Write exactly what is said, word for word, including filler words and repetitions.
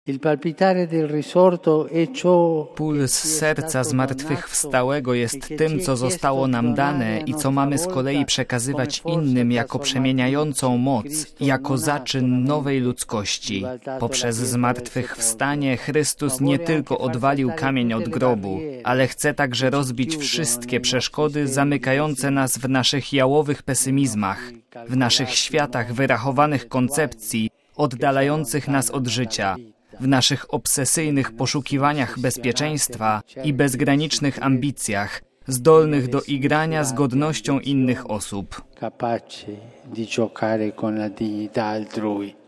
Puls serca zmartwychwstałego jest tym, co zostało nam dane i co mamy z kolei przekazywać innym jako przemieniającą moc, jako zaczyn nowej ludzkości. Poprzez zmartwychwstanie Chrystus nie tylko odwalił kamień od grobu, ale chce także rozbić wszystkie przeszkody zamykające nas w naszych jałowych pesymizmach, w naszych światach wyrachowanych koncepcji, oddalających nas od życia, w naszych obsesyjnych poszukiwaniach bezpieczeństwa i bezgranicznych ambicjach, zdolnych do igrania z godnością innych osób. Capace di giocare con la dignità altrui.